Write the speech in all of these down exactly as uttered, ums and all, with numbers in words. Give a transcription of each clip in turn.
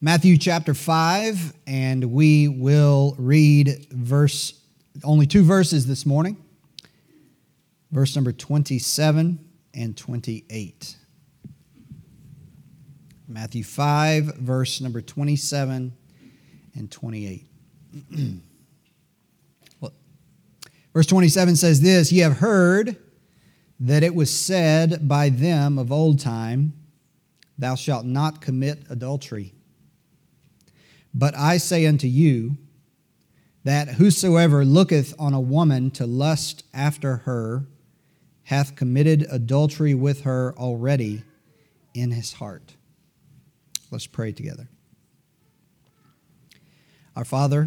Matthew chapter five, and we will read verse, only two verses this morning, verse number twenty-seven and twenty-eight. Matthew five, verse number twenty-seven and twenty-eight. Well, verse twenty-seven says this, "Ye have heard that it was said by them of old time, Thou shalt not commit adultery. But I say unto you, that whosoever looketh on a woman to lust after her hath committed adultery with her already in his heart." Let's pray together. Our Father,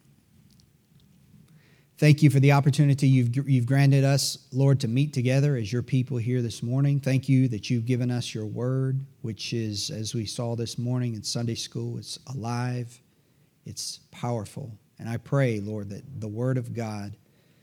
thank you for the opportunity you've, you've granted us, Lord, to meet together as your people here this morning. Thank you that you've given us your word, which is, as we saw this morning in Sunday school, it's alive, it's powerful. And I pray, Lord, that the word of God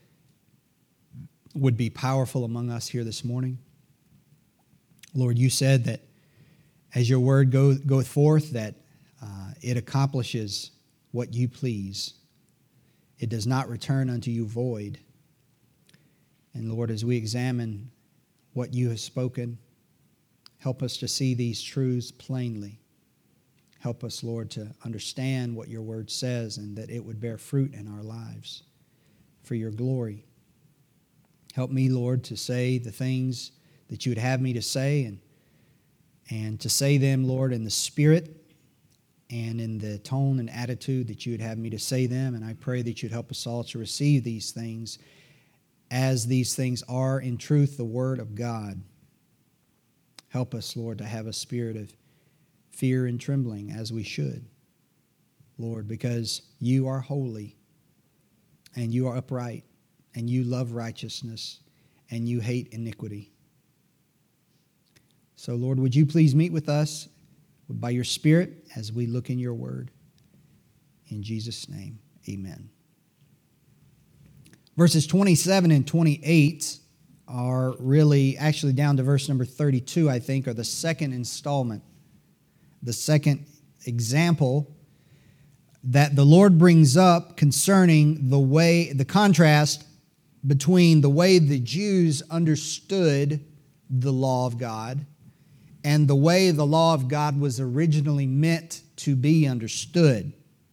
would be powerful among us here this morning. Lord, you said that as your word go, goeth forth, that uh, it accomplishes what you please. It does not return unto you void. And Lord, as we examine what you have spoken, help us to see these truths plainly. Help us, Lord, to understand what your word says and that it would bear fruit in our lives for your glory. Help me, Lord, to say the things that you would have me to say and, and to say them, Lord, in the spirit and in the tone and attitude that you would have me to say them. And I pray that you'd help us all to receive these things as these things are in truth the word of God. Help us, Lord, to have a spirit of fear and trembling as we should, Lord, because you are holy and you are upright and you love righteousness and you hate iniquity. So, Lord, would you please meet with us by your Spirit as we look in your word. In Jesus' name, amen. Verses twenty-seven and twenty-eight are really, actually down to verse number thirty-two, I think, are the second installment, the second example that the Lord brings up concerning the way, the contrast between the way the Jews understood the law of God and the way the law of God was originally meant to be understood.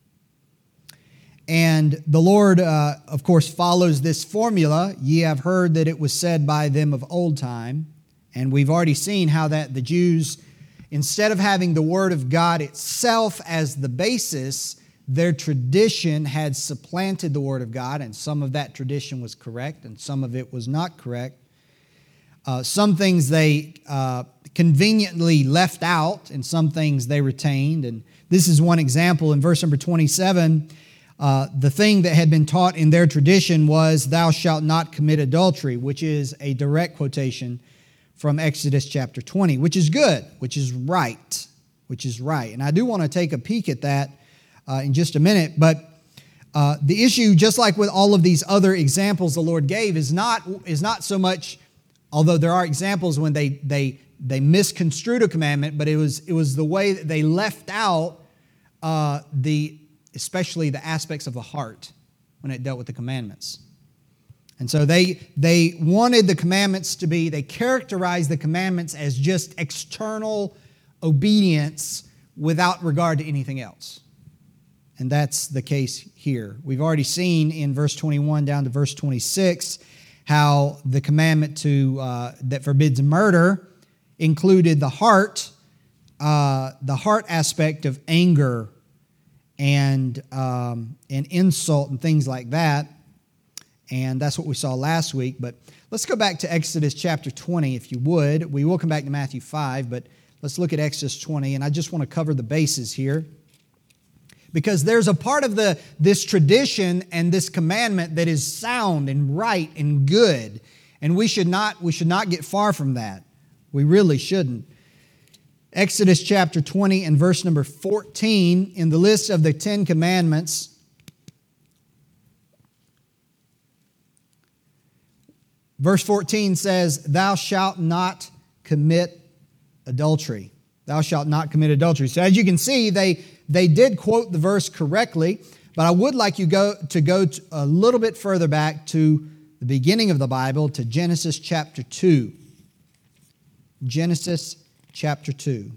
And the Lord, uh, of course, follows this formula. Ye have heard that it was said by them of old time. And we've already seen how that the Jews, instead of having the Word of God itself as the basis, their tradition had supplanted the Word of God, and some of that tradition was correct, and some of it was not correct. Uh, some things they uh, conveniently left out, and some things they retained. And this is one example in verse number twenty-seven. Uh, the thing that had been taught in their tradition was, "Thou shalt not commit adultery," which is a direct quotation from Exodus chapter twenty, which is good, which is right, which is right. And I do want to take a peek at that uh, in just a minute. But uh, the issue, just like with all of these other examples the Lord gave, is not is not so much, although there are examples when they they they misconstrued a commandment, but it was it was the way that they left out uh, the especially the aspects of the heart when it dealt with the commandments. And so they they wanted the commandments to be, they characterized the commandments as just external obedience without regard to anything else. And that's the case here. We've already seen in verse twenty-one down to verse twenty-six how the commandment to uh, that forbids murder included the heart, uh, the heart aspect of anger and um, and insult and things like that. And that's what we saw last week. But let's go back to Exodus chapter twenty, if you would. We will come back to Matthew five, but let's look at Exodus twenty. And I just want to cover the bases here, because there's a part of the this tradition and this commandment that is sound and right and good. And we should not, we should not get far from that. We really shouldn't. Exodus chapter twenty and verse number fourteen in the list of the Ten Commandments. Verse fourteen says, "Thou shalt not commit adultery." Thou shalt not commit adultery. So as you can see, they they did quote the verse correctly, but I would like you go to go to a little bit further back to the beginning of the Bible, to Genesis chapter two. Genesis chapter two.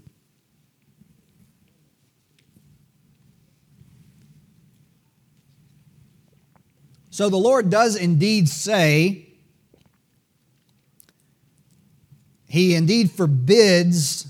So the Lord does indeed say, He indeed forbids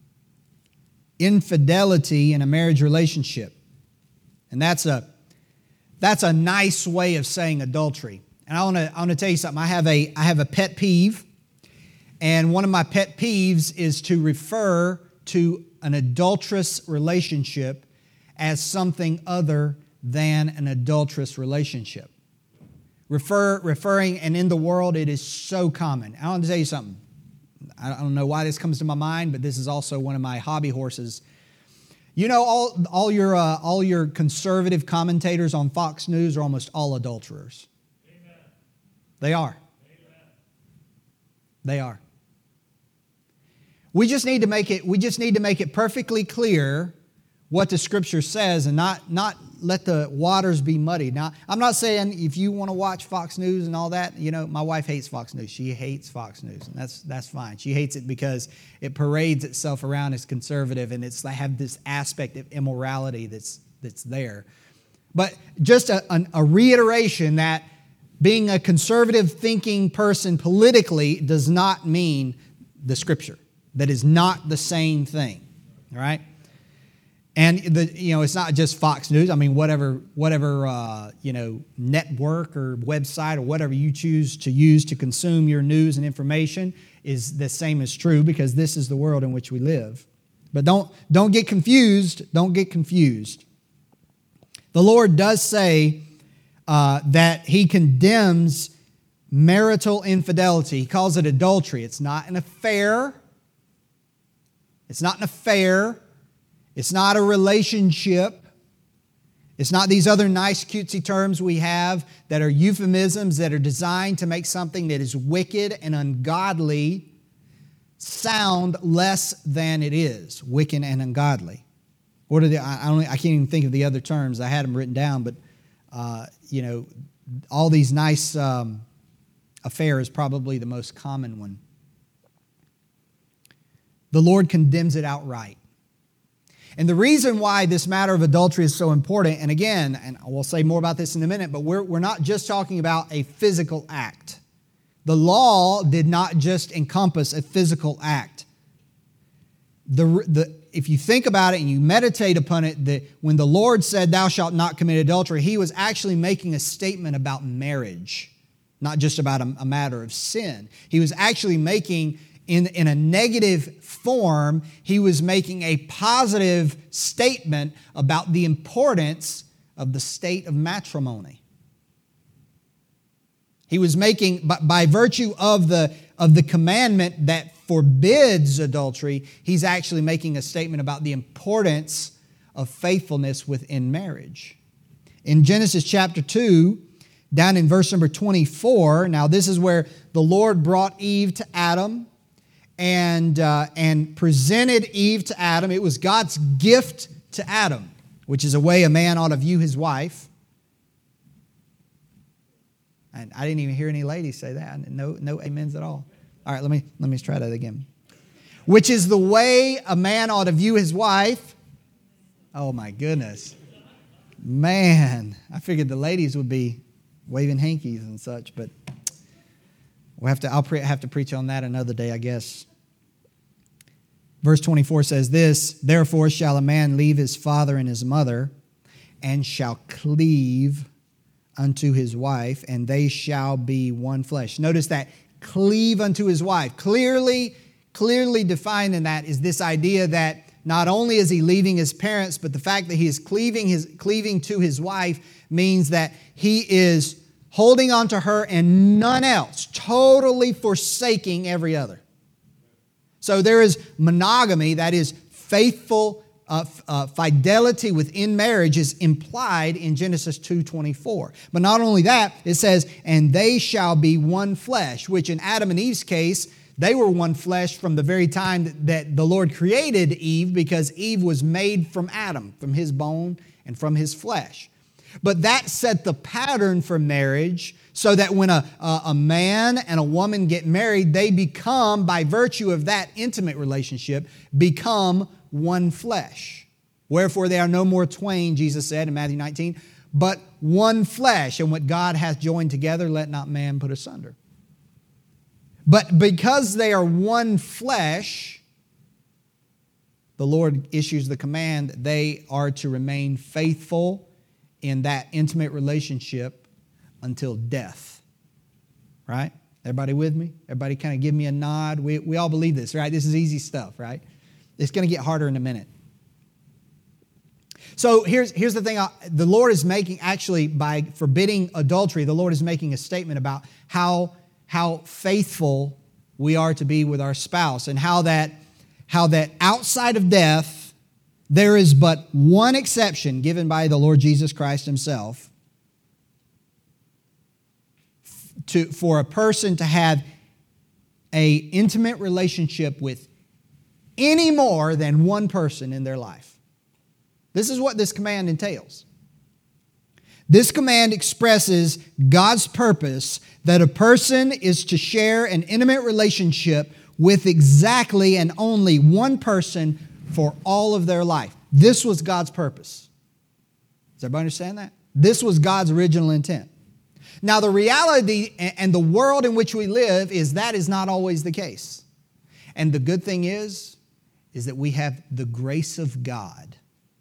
infidelity in a marriage relationship. And that's a that's a nice way of saying adultery. And I want to I want to tell you something. I have a I have a pet peeve, and one of my pet peeves is to refer to an adulterous relationship as something other than an adulterous relationship. Refer referring, and in the world it is so common. I want to tell you something. I don't know why this comes to my mind, but this is also one of my hobby horses. You know, all all your uh, all your conservative commentators on Fox News are almost all adulterers. Amen. They are. Amen. They are. We just need to make it. We just need to make it perfectly clear what the Scripture says, and not not let the waters be muddied. Now, I'm not saying if you want to watch Fox News and all that, you know, my wife hates Fox News. She hates Fox News, and that's that's fine. She hates it because it parades itself around as conservative, and it's they have this aspect of immorality that's that's there. But just a, a, a reiteration that being a conservative thinking person politically does not mean the Scripture. That is not the same thing. All right? And the you know it's not just Fox News. I mean, whatever whatever uh, you know network or website or whatever you choose to use to consume your news and information is the same as true, because this is the world in which we live. But don't don't get confused. Don't get confused. The Lord does say uh, that He condemns marital infidelity. He calls it adultery. It's not an affair. It's not an affair. It's not a relationship. It's not these other nice cutesy terms we have that are euphemisms that are designed to make something that is wicked and ungodly sound less than it is. Wicked and ungodly. What are the? I don't. I can't even think of the other terms. I had them written down, but uh, you know, all these nice um, affair is probably the most common one. The Lord condemns it outright. And the reason why this matter of adultery is so important, and again, and we'll say more about this in a minute, but we're, we're not just talking about a physical act. The law did not just encompass a physical act. The, the, if you think about it and you meditate upon it, that when the Lord said, "Thou shalt not commit adultery," He was actually making a statement about marriage, not just about a, a matter of sin. He was actually making In, in a negative form, He was making a positive statement about the importance of the state of matrimony. He was making, by, by virtue of the, of the commandment that forbids adultery, He's actually making a statement about the importance of faithfulness within marriage. In Genesis chapter two, down in verse number twenty-four, now this is where the Lord brought Eve to Adam, And, uh, and presented Eve to Adam. It was God's gift to Adam, which is a way a man ought to view his wife. And I didn't even hear any ladies say that. No, no amens at all. All right, let me let me try that again. Which is the way a man ought to view his wife. Oh my goodness, man! I figured the ladies would be waving hankies and such, but we'll have to. I'll pre- have to preach on that another day, I guess. Verse twenty-four says this: "Therefore shall a man leave his father and his mother, and shall cleave unto his wife, and they shall be one flesh." Notice that, cleave unto his wife. Clearly, clearly defined in that is this idea that not only is he leaving his parents, but the fact that he is cleaving his cleaving to his wife means that he is holding on to her and none else, totally forsaking every other. So there is monogamy, that is faithful uh, uh, fidelity within marriage is implied in Genesis two twenty-four. But not only that, it says, "And they shall be one flesh," which in Adam and Eve's case, They were one flesh from the very time that, that the Lord created Eve, because Eve was made from Adam, from his bone and from his flesh. But that set the pattern for marriage, so that when a, a, a man and a woman get married, they become, by virtue of that intimate relationship, become one flesh. Wherefore they are no more twain, Jesus said in Matthew nineteen, but one flesh. And what God hath joined together, let not man put asunder. But because they are one flesh, the Lord issues the command that they are to remain faithful in that intimate relationship until death. Right? Everybody with me? Everybody kind of give me a nod? We, we all believe this, right? This is easy stuff, right? It's going to get harder in a minute. So here's, here's the thing. The Lord is making, actually, by forbidding adultery, the Lord is making a statement about how, how faithful we are to be with our spouse, and how that, how that outside of death, there is but one exception given by the Lord Jesus Christ himself to, for a person to have an intimate relationship with any more than one person in their life. This is what this command entails. This command expresses God's purpose that a person is to share an intimate relationship with exactly and only one person for all of their life. This was God's purpose. Does everybody understand that? This was God's original intent. Now, the reality and the world in which we live is that is not always the case. And the good thing is, is that we have the grace of God.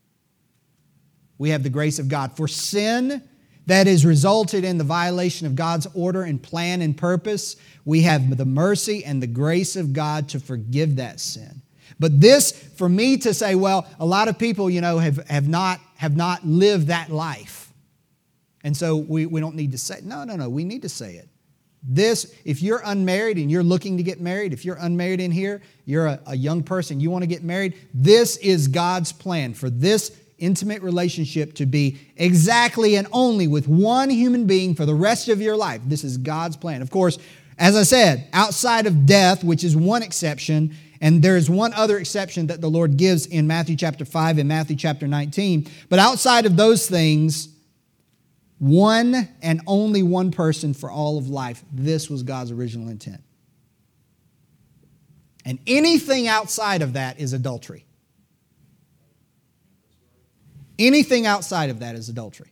We have the grace of God. For sin that has resulted in the violation of God's order and plan and purpose, we have the mercy and the grace of God to forgive that sin. But this, for me to say, well, a lot of people, you know, have, have, not, have not lived that life. And so we, we don't need to say, no, no, no, we need to say it. This, if you're unmarried and you're looking to get married, if you're unmarried in here, you're a, a young person, you want to get married, this is God's plan for this intimate relationship to be exactly and only with one human being for the rest of your life. This is God's plan. Of course, as I said, outside of death, which is one exception, and there is one other exception that the Lord gives in Matthew chapter five and Matthew chapter nineteen. But outside of those things, one and only one person for all of life. This was God's original intent. And anything outside of that is adultery. Anything outside of that is adultery.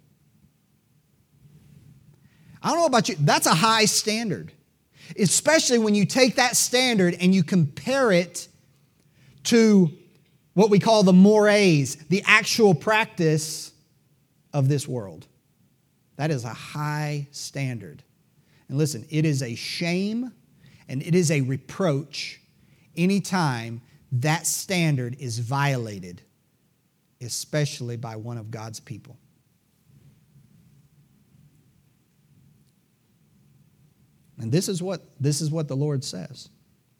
I don't know about you, that's a high standard. Especially when you take that standard and you compare it to what we call the mores, the actual practice of this world. That is a high standard. And listen, it is a shame and it is a reproach anytime that standard is violated, especially by one of God's people. And this is what, this is what the Lord says.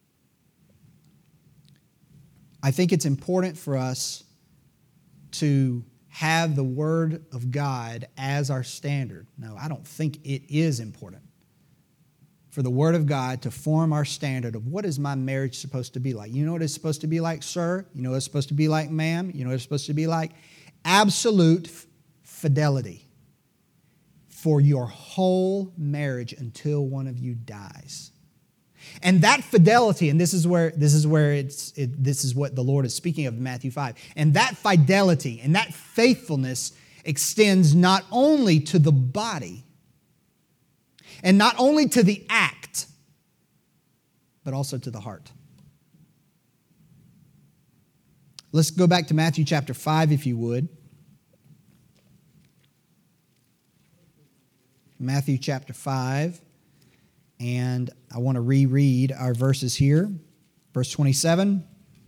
I think it's important for us to have the Word of God as our standard. No, I don't think it is important for the Word of God to form our standard of what is my marriage supposed to be like. You know what it's supposed to be like, sir? You know what it's supposed to be like, ma'am? You know what it's supposed to be like? Absolute fidelity for your whole marriage until one of you dies. And that fidelity, and this is where this is where it's it, this is what the Lord is speaking of in Matthew five. And that fidelity and that faithfulness extends not only to the body and not only to the act, but also to the heart. Let's go back to Matthew chapter five, if you would. Matthew chapter five. And I want to reread our verses here. Verse twenty-seven.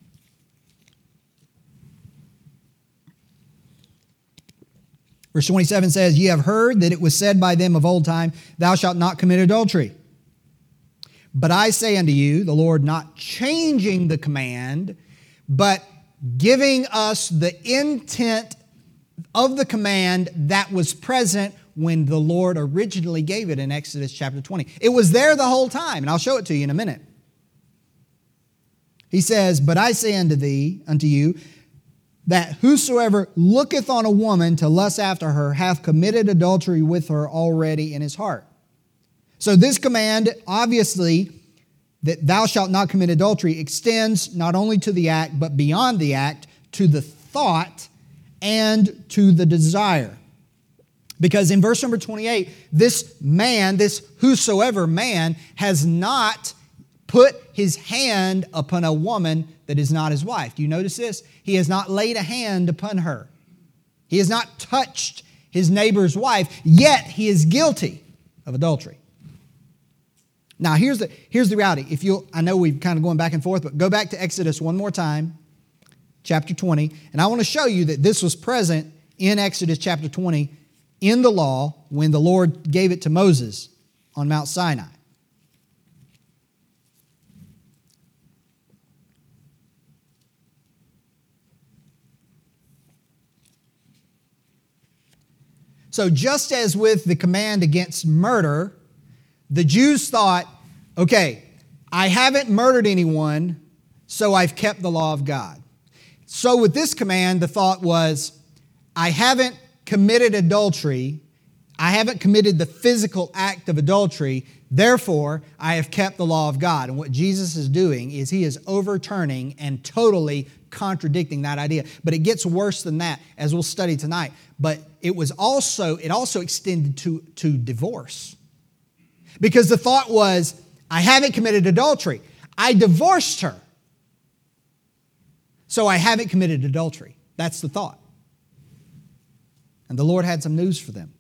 Verse twenty-seven says, "Ye have heard that it was said by them of old time, Thou shalt not commit adultery. But I say unto you," the Lord not changing the command, but giving us the intent of the command that was present when the Lord originally gave it in Exodus chapter twenty. It was there the whole time, and I'll show it to you in a minute. He says, "But I say unto thee, unto you, that whosoever looketh on a woman to lust after her hath committed adultery with her already in his heart." So this command, obviously, that thou shalt not commit adultery, extends not only to the act, but beyond the act, to the thought and to the desire. Because in verse number twenty-eight, this man, this whosoever man, has not put his hand upon a woman that is not his wife. Do you notice this? He has not laid a hand upon her. He has not touched his neighbor's wife, yet he is guilty of adultery. Now, here's the, here's the reality. If you'll, I know we've kind of going back and forth, but go back to Exodus one more time, chapter twenty, and I want to show you that this was present in Exodus chapter twenty in the law when the Lord gave it to Moses on Mount Sinai. So just as with the command against murder, the Jews thought, okay, I haven't murdered anyone, so I've kept the law of God. So with this command, the thought was, I haven't committed adultery, I haven't committed the physical act of adultery, therefore I have kept the law of God. And what Jesus is doing is he is overturning and totally contradicting that idea. But it gets worse than that, as we'll study tonight. But it was also, it also extended to, to divorce. Because the thought was, I haven't committed adultery. I divorced her. So I haven't committed adultery. That's the thought. And the Lord had some news for them.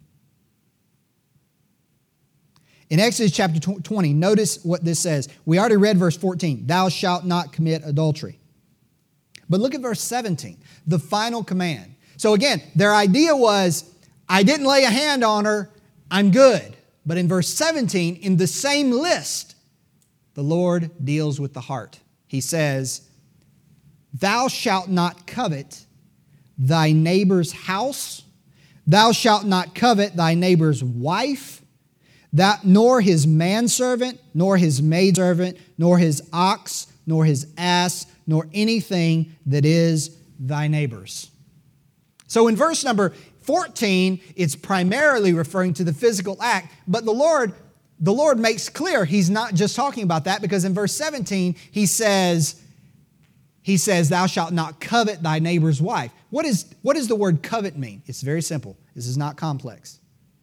In Exodus chapter twenty, notice what this says. We already read verse fourteen. Thou shalt not commit adultery. But look at verse seventeen, the final command. So again, their idea was, I didn't lay a hand on her, I'm good. But in verse seventeen, in the same list, the Lord deals with the heart. He says, thou shalt not covet thy neighbor's house, thou shalt not covet thy neighbor's wife, that, nor his manservant, nor his maidservant, nor his ox, nor his ass, nor anything that is thy neighbor's. So in verse number fourteen, it's primarily referring to the physical act, but the Lord, the Lord makes clear he's not just talking about that, because in verse seventeen, he says, he says, thou shalt not covet thy neighbor's wife. What is, what does the word covet mean? It's very simple. This is not complex.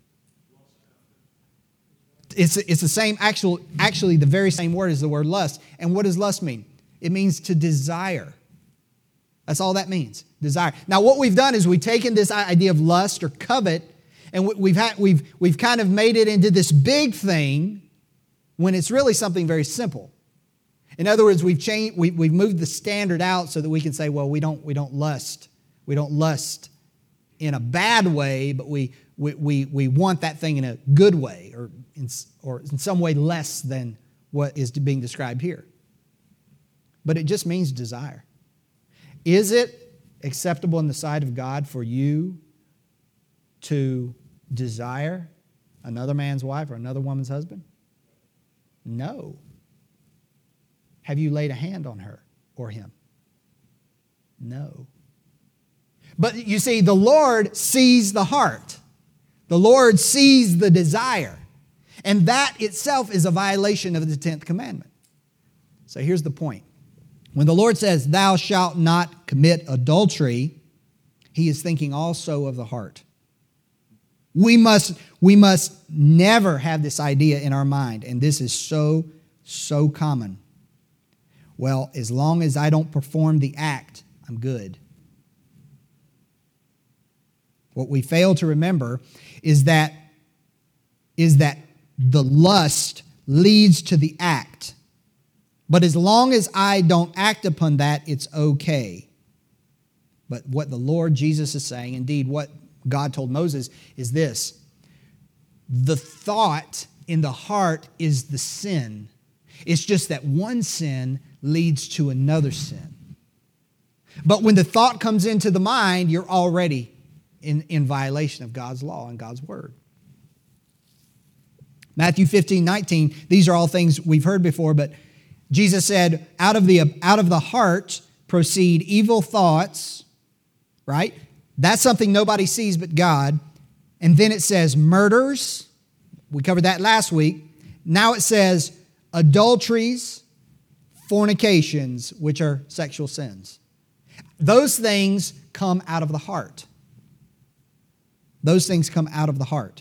It's, it's the same, actual, actually the very same word as the word lust. And what does lust mean? It means to desire. That's all that means, desire. Now, what we've done is we've taken this idea of lust or covet, and we've had, we've, we've kind of made it into this big thing when it's really something very simple. In other words, we've changed, we, we've moved the standard out so that we can say, well, we don't, we don't lust. We don't lust in a bad way, but we, we, we, we want that thing in a good way, or in, or in some way less than what is being described here. But it just means desire. Is it acceptable in the sight of God for you to desire another man's wife or another woman's husband? No. Have you laid a hand on her or him? No. But you see, the Lord sees the heart. The Lord sees the desire. And that itself is a violation of the tenth commandment. So here's the point. When the Lord says, thou shalt not commit adultery, he is thinking also of the heart. We must, we must never have this idea in our mind, and this is so, so common. Well, as long as I don't perform the act, I'm good. What we fail to remember is that, is that the lust leads to the act. But as long as I don't act upon that, it's okay. But what the Lord Jesus is saying, indeed what God told Moses, is this. The thought in the heart is the sin. It's just that one sin leads to another sin. But when the thought comes into the mind, you're already in, in violation of God's law and God's word. Matthew fifteen, nineteen, these are all things we've heard before, but Jesus said, out of the, out of the heart proceed evil thoughts, right? That's something nobody sees but God. And then it says murders. We covered that last week. Now it says adulteries, fornications, which are sexual sins. Those things come out of the heart. Those things come out of the heart.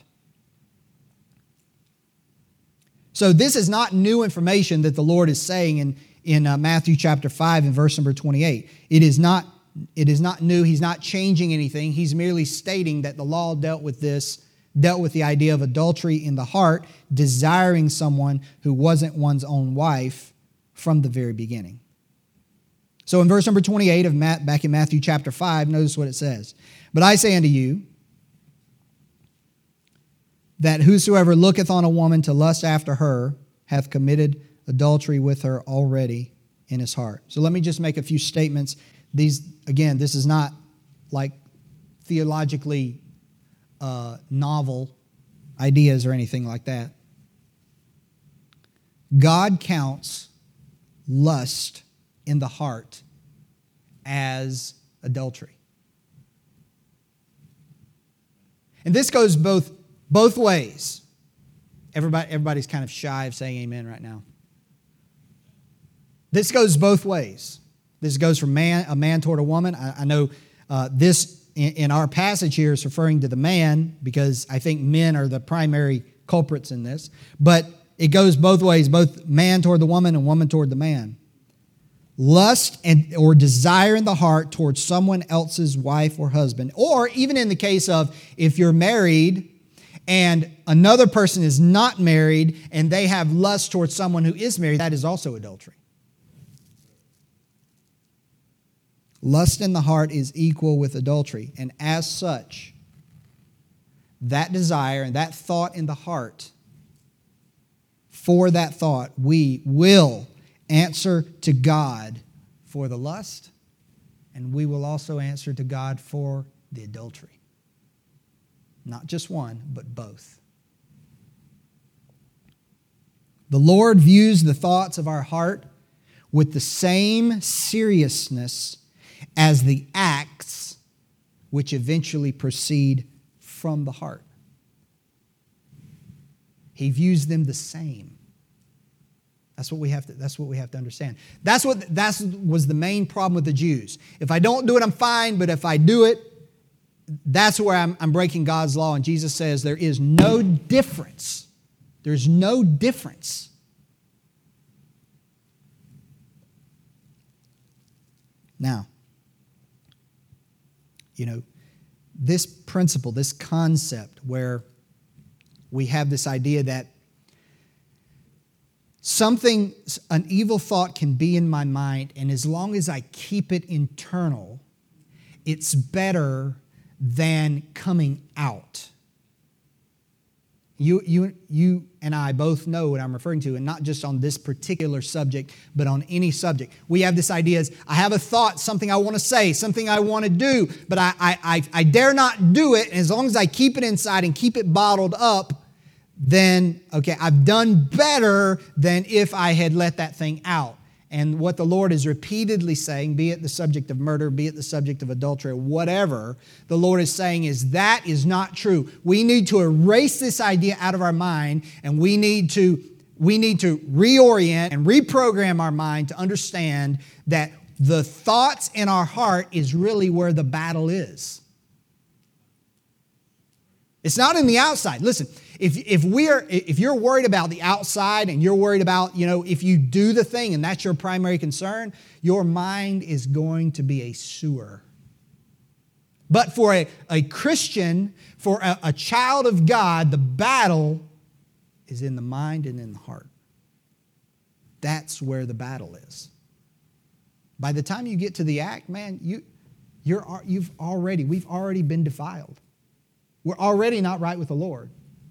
So this is not new information that the Lord is saying in, in uh, Matthew chapter five and verse number twenty-eight. It is not, it is not new. He's not changing anything. He's merely stating that the law dealt with this, dealt with the idea of adultery in the heart, desiring someone who wasn't one's own wife from the very beginning. So in verse number twenty-eight of Matt, back in Matthew chapter five, notice what it says. But I say unto you, that whosoever looketh on a woman to lust after her hath committed adultery with her already in his heart. So let me just make a few statements. These, again, this is not like theologically uh, novel ideas or anything like that. God counts lust in the heart as adultery. And this goes both Both ways. Everybody, everybody's kind of shy of saying amen right now. This goes both ways. This goes from man, a man toward a woman. I, I know uh, this in, in our passage here is referring to the man because I think men are the primary culprits in this. But it goes both ways, both man toward the woman and woman toward the man. Lust and or desire in the heart towards someone else's wife or husband. Or even in the case of if you're married and another person is not married and they have lust towards someone who is married, that is also adultery. Lust in the heart is equal with adultery. And as such, that desire and that thought in the heart, for that thought, we will answer to God for the lust, and we will also answer to God for the adultery. Not just one, but both. The Lord views the thoughts of our heart with the same seriousness as the acts which eventually proceed from the heart. He views them the same. That's what we have to, that's what we have to understand. That's what that was the main problem with the Jews. If I don't do it, I'm fine, but if I do it, that's where I'm, I'm breaking God's law. And Jesus says there is no difference. There's no difference. Now, you know, this principle, this concept where we have this idea that something, an evil thought can be in my mind, and as long as I keep it internal, it's better than coming out. You, you, you and I both know what I'm referring to, and not just on this particular subject, but on any subject. We have this idea is, I have a thought, something I want to say, something I want to do, but I, I, I, I dare not do it. And as long as I keep it inside and keep it bottled up, then, okay, I've done better than if I had let that thing out. And what the Lord is repeatedly saying, be it the subject of murder, be it the subject of adultery, whatever, the Lord is saying is that is not true. We need to erase this idea out of our mind, and we need to, we need to reorient and reprogram our mind to understand that the thoughts in our heart is really where the battle is. It's not in the outside. Listen, if if we're if you're worried about the outside and you're worried about, you know, if you do the thing and that's your primary concern, your mind is going to be a sewer. But for a, a Christian, for a, a child of God, the battle is in the mind and in the heart. That's where the battle is. By the time you get to the act, man, you you're you've already we've already been defiled. We're already not right with the Lord.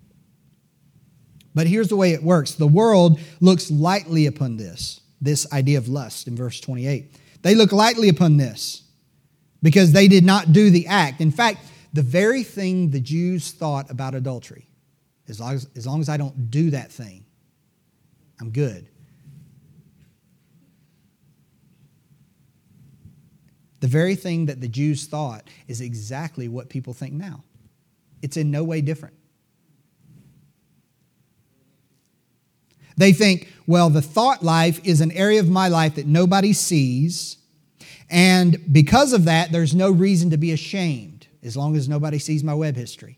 But here's the way it works. The world looks lightly upon this, this idea of lust in verse twenty-eight. They look lightly upon this because they did not do the act. In fact, the very thing the Jews thought about adultery, as long as, as long as I don't do that thing, I'm good. The very thing that the Jews thought is exactly what people think now. It's in no way different. They think, well, the thought life is an area of my life that nobody sees, and because of that, there's no reason to be ashamed as long as nobody sees my web history.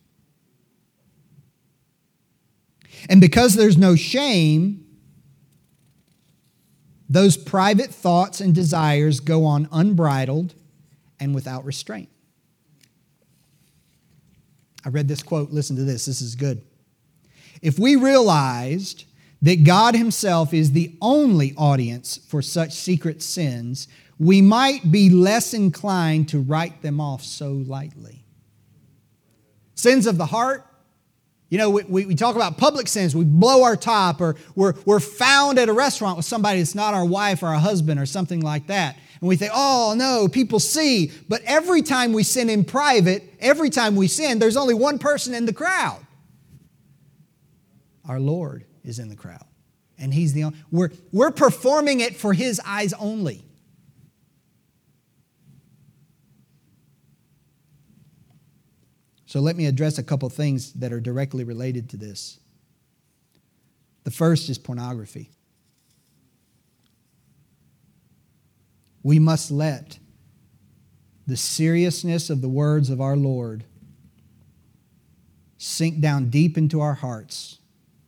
And because there's no shame, those private thoughts and desires go on unbridled and without restraint. I read this quote. Listen to this. This is good. If we realized that God Himself is the only audience for such secret sins, we might be less inclined to write them off so lightly. Sins of the heart. You know, we, we, we talk about public sins. We blow our top, or we're, we're found at a restaurant with somebody that's not our wife or our husband or something like that. And we think, oh, no, people see. But every time we sin in private, every time we sin, there's only one person in the crowd. Our Lord is in the crowd. And He's the only. We're, we're performing it for His eyes only. So let me address a couple things that are directly related to this. The first is pornography. We must let the seriousness of the words of our Lord sink down deep into our hearts,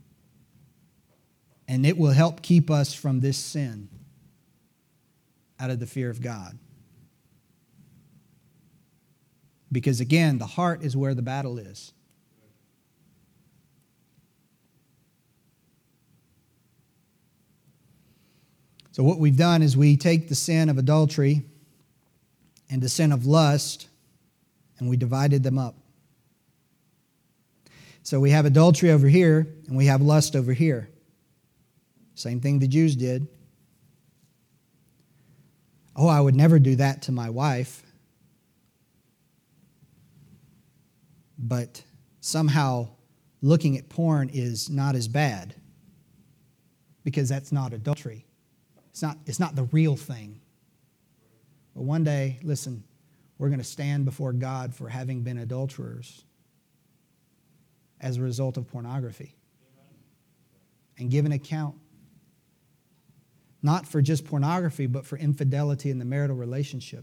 and it will help keep us from this sin out of the fear of God. Because again, the heart is where the battle is. So what we've done is we take the sin of adultery and the sin of lust, and we divided them up. So we have adultery over here, and we have lust over here. Same thing the Jews did. Oh, I would never do that to my wife. But somehow looking at porn is not as bad because that's not adultery. It's not, it's not the real thing. But one day, listen, we're going to stand before God for having been adulterers as a result of pornography and give an account. Not for just pornography, but for infidelity in the marital relationship.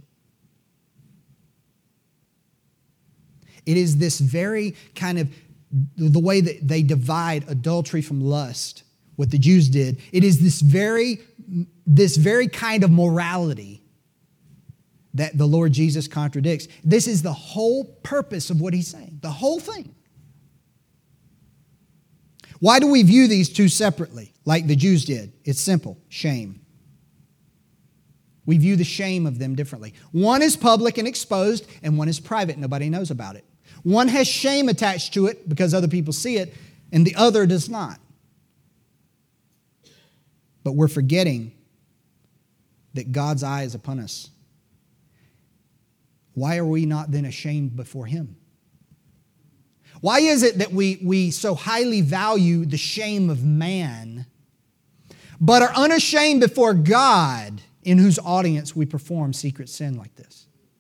It is this very kind of, the way that they divide adultery from lust, what the Jews did, it is this very, this very kind of morality that the Lord Jesus contradicts. This is the whole purpose of what He's saying, the whole thing. Why do we view these two separately, like the Jews did? It's simple, shame. We view the shame of them differently. One is public and exposed, and one is private. Nobody knows about it. One has shame attached to it because other people see it, and the other does not. But we're forgetting that God's eye is upon us. Why are we not then ashamed before Him? Why is it that we, we so highly value the shame of man, but are unashamed before God, in whose audience we perform secret sin like this?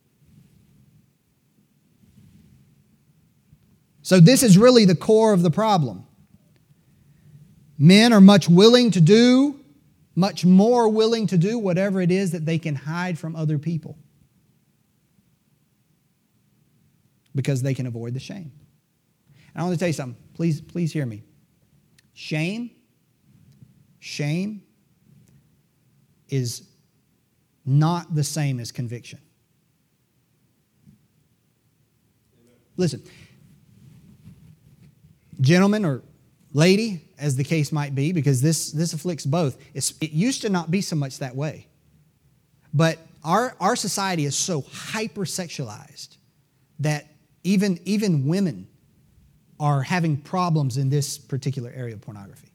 So this is really the core of the problem. Men are much willing to do, much more willing to do whatever it is that they can hide from other people, because they can avoid the shame. And I want to tell you something. Please, please hear me. Shame, shame is not the same as conviction. Listen. Gentlemen or lady, as the case might be, because this, this afflicts both. It's, it used to not be so much that way. But our, our society is so hypersexualized that even, even women are having problems in this particular area of pornography.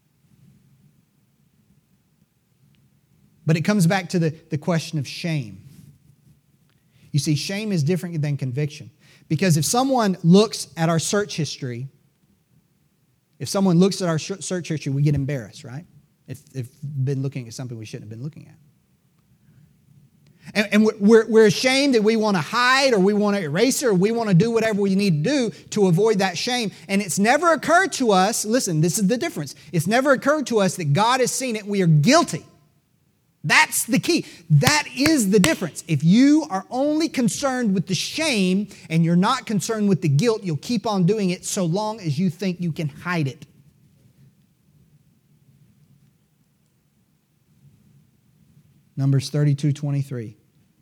But it comes back to the, the question of shame. You see, shame is different than conviction. Because if someone looks at our search history, if someone looks at our search history, we get embarrassed, right? If, if we've been looking at something we shouldn't have been looking at. And, and we're, we're ashamed that we want to hide or we want to erase it or we want to do whatever we need to do to avoid that shame. And it's never occurred to us, listen, this is the difference. It's never occurred to us that God has seen it. We are guilty. That's the key. That is the difference. If you are only concerned with the shame and you're not concerned with the guilt, you'll keep on doing it so long as you think you can hide it. Numbers thirty-two twenty-three.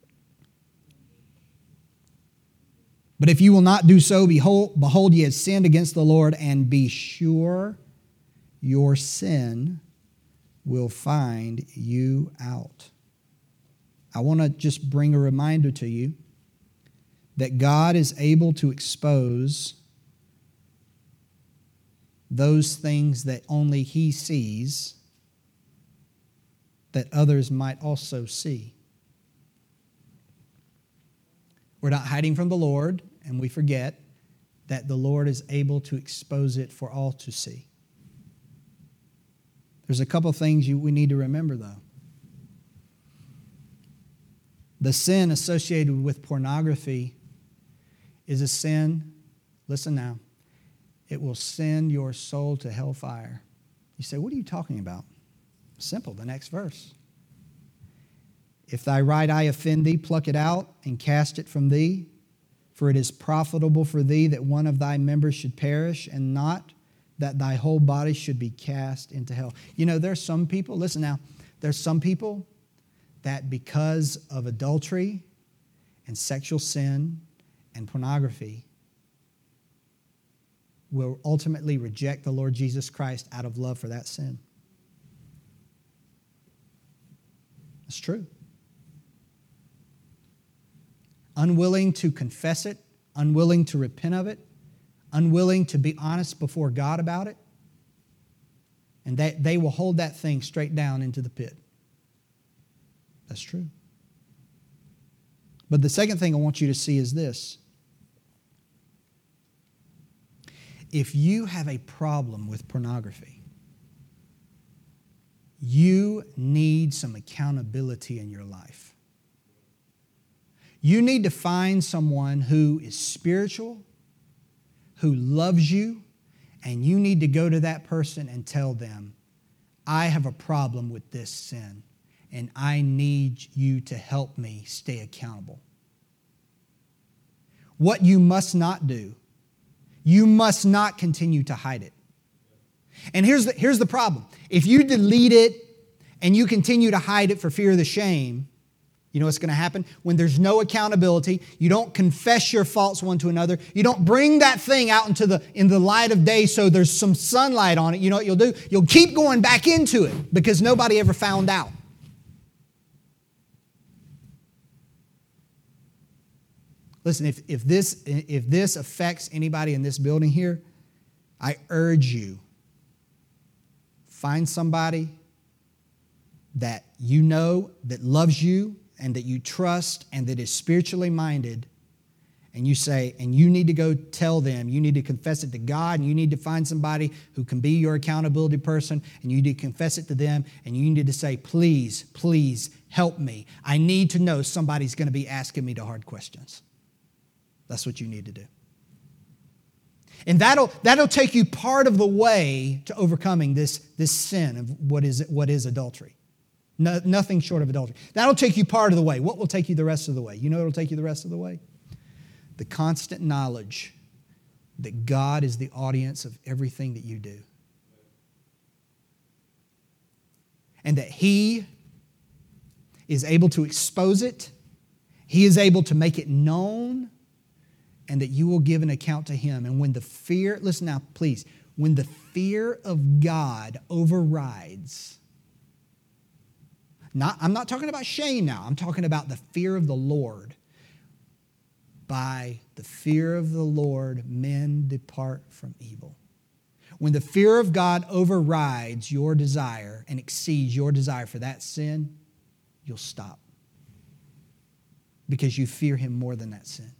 But if you will not do so, behold, behold, ye have sinned against the Lord, and be sure your sin will find you out. I want to just bring a reminder to you that God is able to expose those things that only He sees that others might also see. We're not hiding from the Lord, and we forget that the Lord is able to expose it for all to see. There's a couple things you, we need to remember, though. The sin associated with pornography is a sin, listen now, it will send your soul to hellfire. You say, what are you talking about? Simple, the next verse. If thy right eye offend thee, pluck it out and cast it from thee. For it is profitable for thee that one of thy members should perish, and not that thy whole body should be cast into hell. You know, there's some people, listen now, there's some people that because of adultery and sexual sin and pornography will ultimately reject the Lord Jesus Christ out of love for that sin. It's true. Unwilling to confess it, unwilling to repent of it, unwilling to be honest before God about it, and that they will hold that thing straight down into the pit. That's true. But the second thing I want you to see is this. If you have a problem with pornography, you need some accountability in your life. You need to find someone who is spiritual, who loves you, and you need to go to that person and tell them, I have a problem with this sin, and I need you to help me stay accountable. What you must not do, you must not continue to hide it. And here's the, here's the problem. If you delete it and you continue to hide it for fear of the shame, you know what's going to happen? When there's no accountability, you don't confess your faults one to another, you don't bring that thing out into the, in the light of day so there's some sunlight on it, you know what you'll do? You'll keep going back into it because nobody ever found out. Listen, if, if, this, if this affects anybody in this building here, I urge you, find somebody that you know, that loves you, and that you trust, and that is spiritually minded, and you say, and you need to go tell them, you need to confess it to God, and you need to find somebody who can be your accountability person, and you need to confess it to them, and you need to say, please, please help me. I need to know somebody's going to be asking me the hard questions. That's what you need to do. And that'll, that'll take you part of the way to overcoming this, this sin of what is, what is adultery. No, nothing short of adultery. That'll take you part of the way. What will take you the rest of the way? You know what will take you the rest of the way? The constant knowledge that God is the audience of everything that you do. And that He is able to expose it. He is able to make it known. And that you will give an account to Him. And when the fear, listen now, please, when the fear of God overrides, not, I'm not talking about shame now, I'm talking about the fear of the Lord. By the fear of the Lord, men depart from evil. When the fear of God overrides your desire and exceeds your desire for that sin, you'll stop. Because you fear Him more than that sin.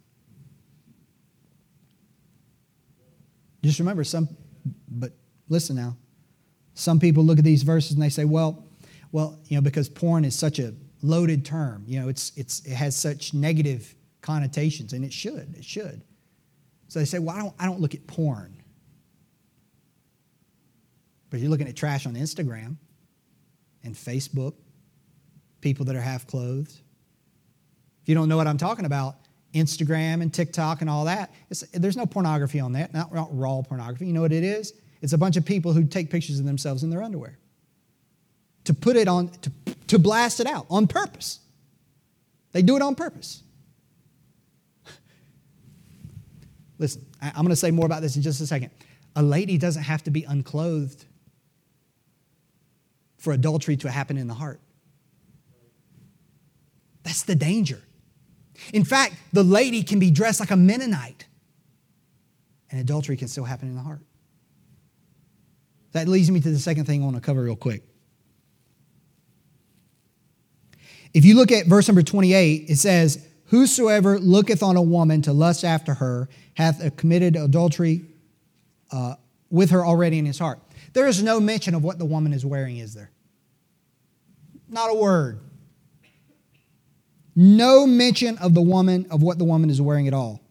Just remember, some, but listen now. Some people look at these verses and they say, well, well, you know, because porn is such a, loaded term. You know, it's it's it has such negative connotations, and it should. It should. So they say, well, I don't I don't look at porn. But you're looking at trash on Instagram and Facebook, people that are half clothed. If you don't know what I'm talking about, Instagram and TikTok and all that, it's, there's no pornography on that, not, not raw pornography. You know what it is? It's a bunch of people who take pictures of themselves in their underwear to put it on, to, to blast it out on purpose. They do it on purpose. Listen, I, I'm going to say more about this in just a second. A lady doesn't have to be unclothed for adultery to happen in the heart. That's the danger. In fact, the lady can be dressed like a Mennonite, and adultery can still happen in the heart. That leads me to the second thing I want to cover real quick. If you look at verse number twenty-eight, it says, whosoever looketh on a woman to lust after her hath committed adultery uh, with her already in his heart. There is no mention of what the woman is wearing, is there? Not a word. No mention of the woman, of what the woman is wearing at all.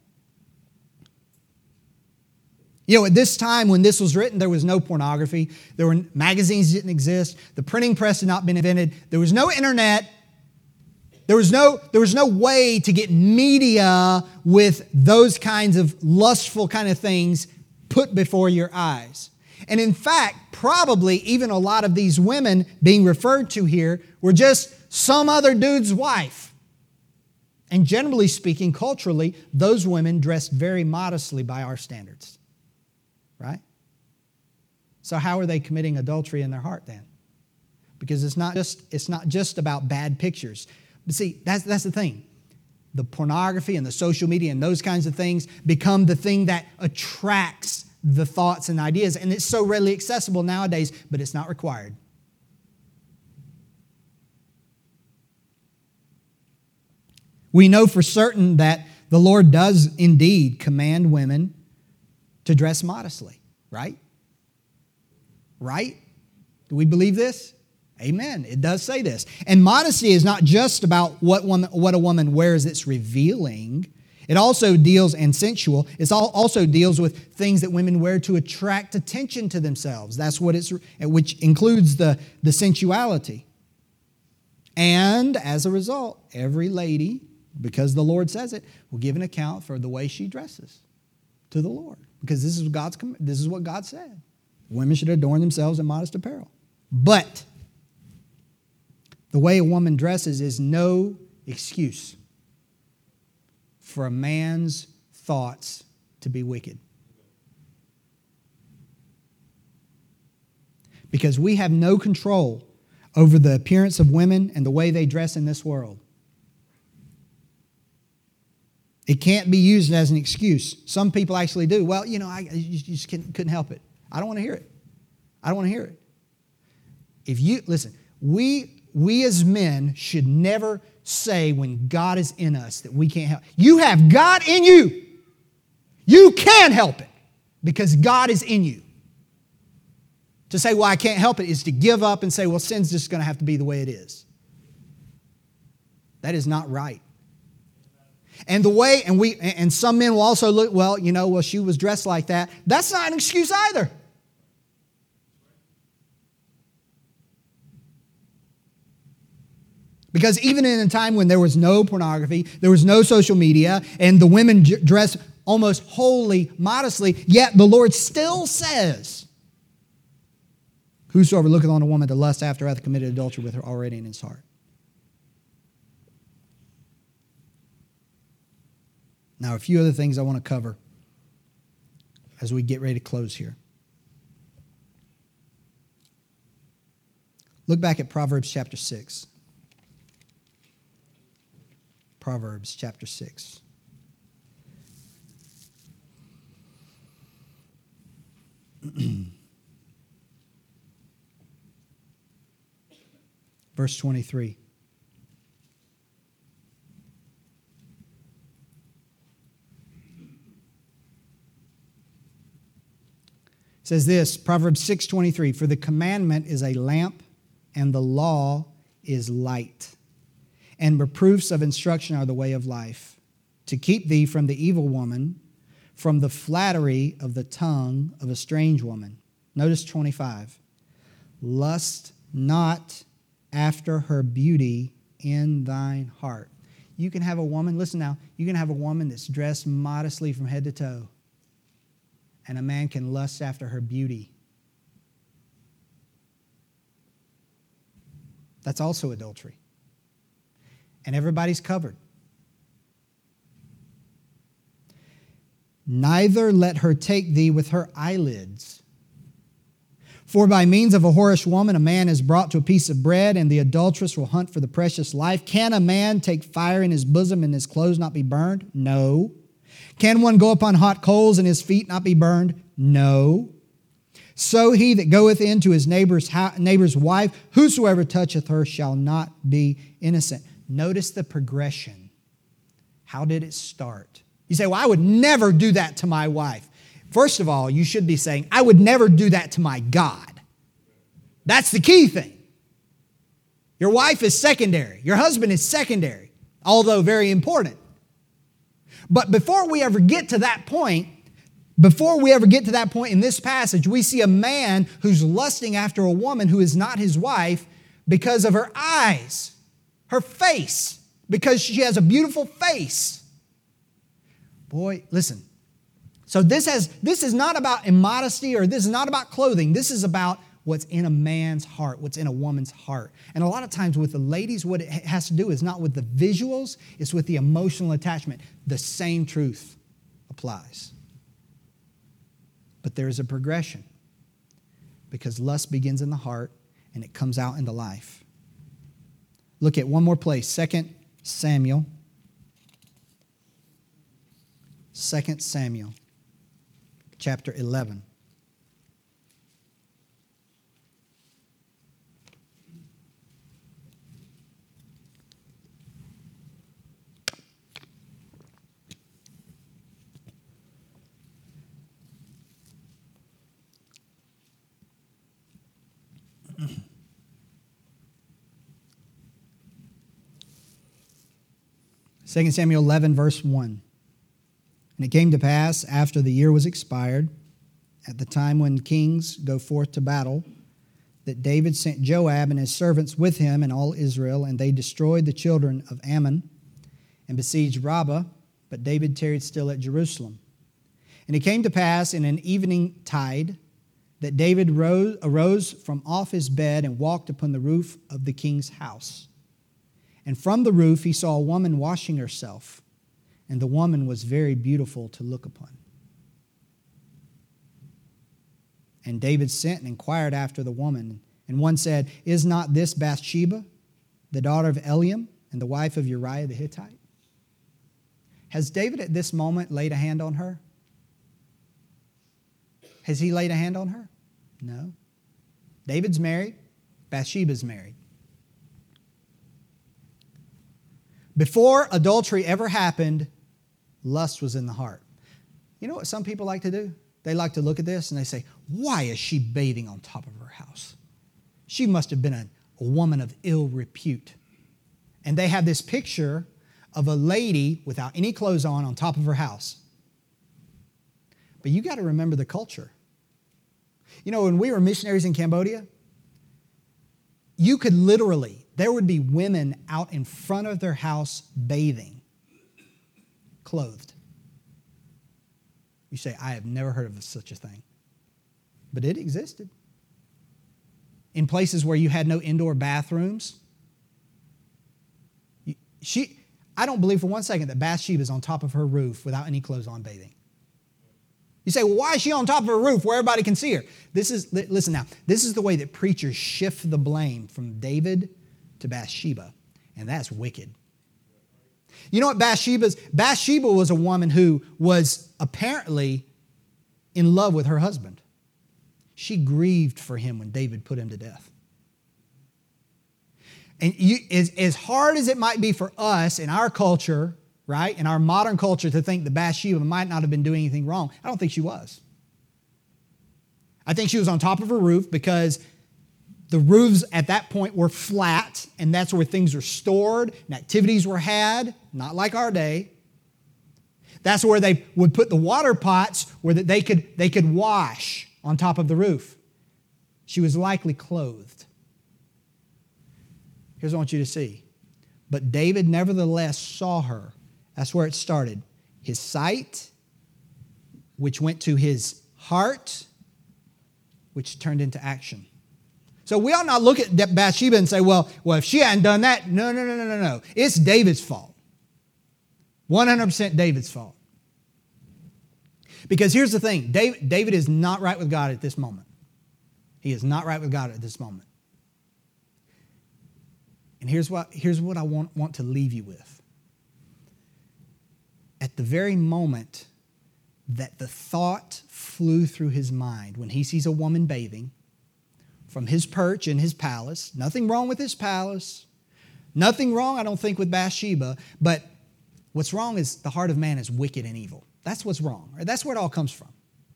You know, at this time when this was written, there was no pornography. There were magazines didn't exist. The printing press had not been invented. There was no internet. There was no, there was no way to get media with those kinds of lustful kind of things put before your eyes. And in fact, probably even a lot of these women being referred to here were just some other dude's wife. And generally speaking, culturally, those women dressed very modestly by our standards. Right? So how are they committing adultery in their heart then? Because it's not just, it's not just about bad pictures. But see, that's, that's the thing. The pornography and the social media and those kinds of things become the thing that attracts the thoughts and ideas. And it's so readily accessible nowadays, but it's not required. We know for certain that the Lord does indeed command women to dress modestly, right? Right? Do we believe this? Amen. It does say this. And modesty is not just about what woman, what a woman wears that's revealing. It also deals, and sensual, it also deals with things that women wear to attract attention to themselves. That's what it's, which includes the, the sensuality. And as a result, every lady, because the Lord says it, will give an account for the way she dresses to the Lord. Because this is God's, this is what God said. Women should adorn themselves in modest apparel. But the way a woman dresses is no excuse for a man's thoughts to be wicked. Because we have no control over the appearance of women and the way they dress in this world. It can't be used as an excuse. Some people actually do. Well, you know, I you just couldn't help it. I don't want to hear it. I don't want to hear it. If you, listen, we, we as men should never say when God is in us that we can't help. You have God in you. You can help it because God is in you. To say, well, I can't help it is to give up and say, well, sin's just going to have to be the way it is. That is not right. And the way, and we, and some men will also look, well, you know, well, she was dressed like that. That's not an excuse either. Because even in a time when there was no pornography, there was no social media, and the women dressed almost wholly modestly, yet the Lord still says, whosoever looketh on a woman to lust after hath committed adultery with her already in his heart. Now, a few other things I want to cover as we get ready to close here. Look back at Proverbs chapter six. Proverbs chapter six. Verse twenty-three. It says this, Proverbs six twenty-three, for the commandment is a lamp and the law is light. and reproofs of instruction are the way of life, to keep thee from the evil woman, from the flattery of the tongue of a strange woman. Notice twenty-five. Lust not after her beauty in thine heart. You can have a woman, listen now, you can have a woman that's dressed modestly from head to toe, and a man can lust after her beauty. That's also adultery. And everybody's covered. Neither let her take thee with her eyelids. For by means of a whorish woman a man is brought to a piece of bread, and the adulteress will hunt for the precious life. Can a man take fire in his bosom and his clothes not be burned? No. Can one go upon hot coals and his feet not be burned? No. So he that goeth into his neighbor's, neighbor's wife, whosoever toucheth her shall not be innocent. Notice the progression. How did it start? You say, well, I would never do that to my wife. First of all, you should be saying, I would never do that to my God. That's the key thing. Your wife is secondary. Your husband is secondary, although very important. But before we ever get to that point, before we ever get to that point in this passage, we see a man who's lusting after a woman who is not his wife because of her eyes, her face, because she has a beautiful face. Boy, listen. So this has this is not about immodesty, or this is not about clothing. This is about what's in a man's heart, what's in a woman's heart. And a lot of times with the ladies, what it has to do is not with the visuals, it's with the emotional attachment. The same truth applies. But there is a progression, because lust begins in the heart and it comes out into life. Look at one more place, Second Samuel. Second Samuel, chapter eleven. Second Samuel eleven, verse one. And it came to pass, after the year was expired, at the time when kings go forth to battle, that David sent Joab and his servants with him and all Israel, and they destroyed the children of Ammon and besieged Rabbah, but David tarried still at Jerusalem. And it came to pass in an evening tide that David rose, arose from off his bed and walked upon the roof of the king's house. And from the roof he saw a woman washing herself, and the woman was very beautiful to look upon. And David sent and inquired after the woman. And one said, Is not this Bathsheba, the daughter of Eliam, and the wife of Uriah the Hittite? Has David at this moment laid a hand on her? Has he laid a hand on her? No. David's married. Bathsheba's married. Before adultery ever happened, lust was in the heart. You know what some people like to do? They like to look at this and they say, why is she bathing on top of her house? She must have been a, a woman of ill repute. And they have this picture of a lady without any clothes on on top of her house. But you got to remember the culture. You know, when we were missionaries in Cambodia, you could literally, there would be women out in front of their house bathing, clothed. You say, I have never heard of such a thing. But it existed. In places where you had no indoor bathrooms. She, I don't believe for one second that Bathsheba is on top of her roof without any clothes on bathing. You say, well, why is she on top of her roof where everybody can see her? This is, listen now, this is the way that preachers shift the blame from David to Bathsheba. And that's wicked. You know what Bathsheba's? Bathsheba was a woman who was apparently in love with her husband. She grieved for him when David put him to death. And you, as, as hard as it might be for us in our culture, right, in our modern culture to think that Bathsheba might not have been doing anything wrong, I don't think she was. I think she was on top of her roof because The roofs at that point were flat, and that's where things were stored and activities were had, not like our day. That's where they would put the water pots where that they could, they could wash on top of the roof. She was likely clothed. Here's what I want you to see. But David nevertheless saw her. That's where it started. His sight, which went to his heart, which turned into action. So we ought not look at Bathsheba and say, well, well, if she hadn't done that, no, no, no, no, no, no. It's David's fault. one hundred percent David's fault. Because here's the thing. David, David is not right with God at this moment. He is not right with God at this moment. And here's what, here's what I want, want to leave you with. At the very moment that the thought flew through his mind when he sees a woman bathing from his perch in his palace, nothing wrong with his palace, nothing wrong, I don't think, with Bathsheba, but what's wrong is the heart of man is wicked and evil. That's what's wrong. Right? That's where it all comes from.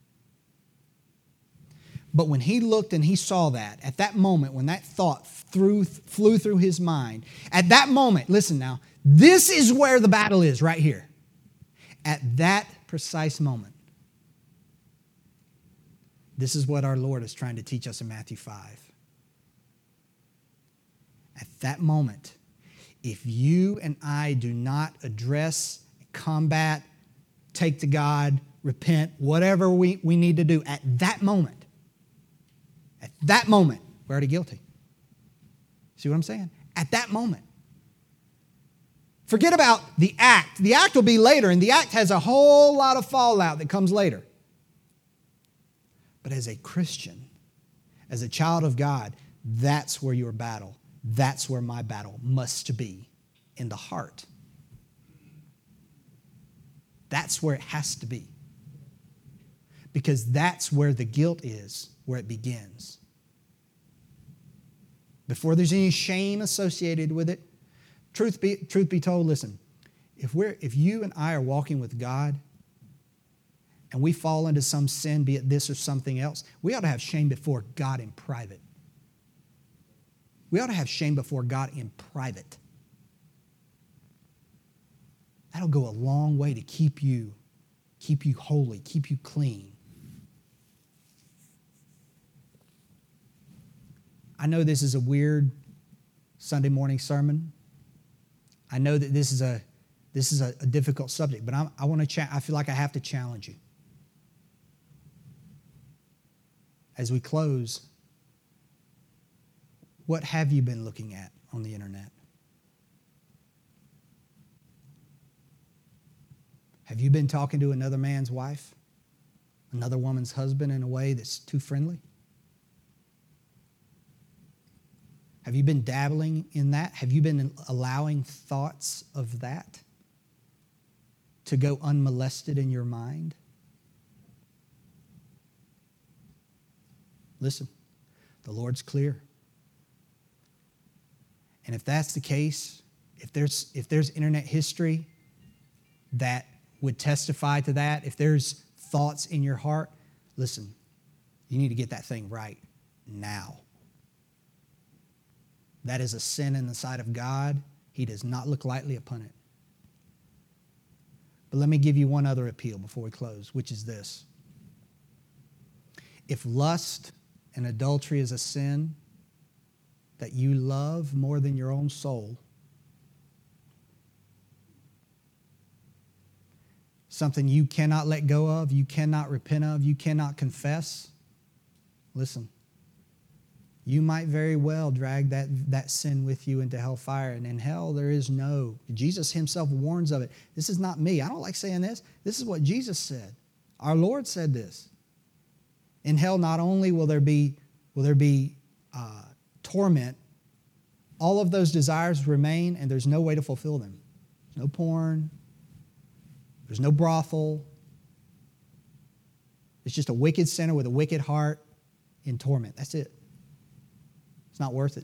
But when he looked and he saw that, at that moment, when that thought threw, flew through his mind, at that moment, listen now, this is where the battle is, right here. At that precise moment, this is what our Lord is trying to teach us in Matthew five. At that moment, if you and I do not address, combat, take to God, repent, whatever we, we need to do, at that moment, at that moment, we're already guilty. See what I'm saying? At that moment. Forget about the act. The act will be later, and the act has a whole lot of fallout that comes later. But as a Christian, as a child of God, that's where your battle, that's where my battle must be, in the heart. That's where it has to be. Because that's where the guilt is, where it begins. Before there's any shame associated with it, truth be, truth be told, listen, if we're if you and I are walking with God and we fall into some sin, be it this or something else, we ought to have shame before God in private. We ought to have shame before God in private. That'll go a long way to keep you, keep you holy, keep you clean. I know this is a weird Sunday morning sermon. I know that this is a this is a, a difficult subject, but I'm, I want to. Cha- I feel like I have to challenge you. As we close, what have you been looking at on the internet? Have you been talking to another man's wife, another woman's husband in a way that's too friendly? Have you been dabbling in that? Have you been allowing thoughts of that to go unmolested in your mind? Listen, the Lord's clear. And if that's the case, if there's if there's internet history that would testify to that, if there's thoughts in your heart, listen, you need to get that thing right now. That is a sin in the sight of God. He does not look lightly upon it. But let me give you one other appeal before we close, which is this. If lust and adultery is a sin that you love more than your own soul, something you cannot let go of, you cannot repent of, you cannot confess, listen, you might very well drag that, that sin with you into hellfire. And in hell, there is no. Jesus himself warns of it. This is not me. I don't like saying this. This is what Jesus said. Our Lord said this. In hell, not only will there be, will there be uh, torment, all of those desires remain, and there's no way to fulfill them. There's no porn. There's no brothel. It's just a wicked sinner with a wicked heart in torment. That's it. It's not worth it.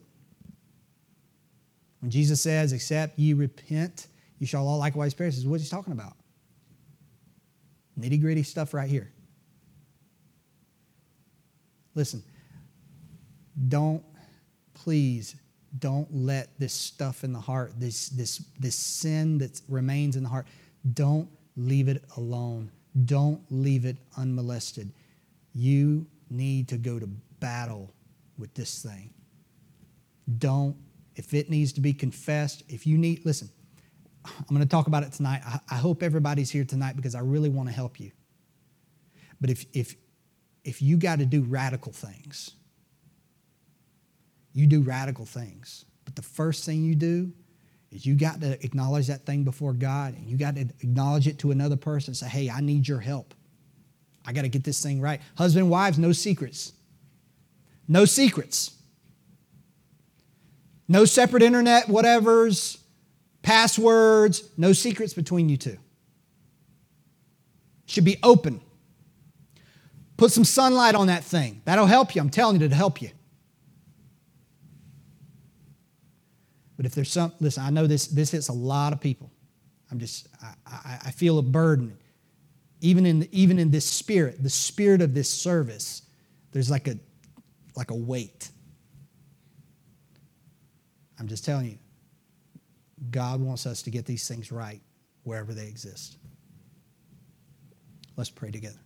When Jesus says, except ye repent, you shall all likewise perish, is what he's talking about. Nitty-gritty stuff right here. Listen, don't, please don't let this stuff in the heart, this, this, this sin that remains in the heart, don't leave it alone. Don't leave it unmolested. You need to go to battle with this thing. Don't, if it needs to be confessed, if you need, listen, I'm going to talk about it tonight. I, I hope everybody's here tonight because I really want to help you. But if, if, if you got to do radical things, you do radical things. But the first thing you do is you got to acknowledge that thing before God, and you got to acknowledge it to another person and say, hey, I need your help. I got to get this thing right. Husband, wives, no secrets. No secrets. No separate internet, whatevers, passwords, no secrets between you two. Should be open. Put some sunlight on that thing. That'll help you. I'm telling you, it'll help you. But if there's some, listen, I know this, this hits a lot of people. I'm just, I, I, I feel a burden. Even in, even in this spirit, the spirit of this service, there's like a, like a weight. I'm just telling you, God wants us to get these things right wherever they exist. Let's pray together.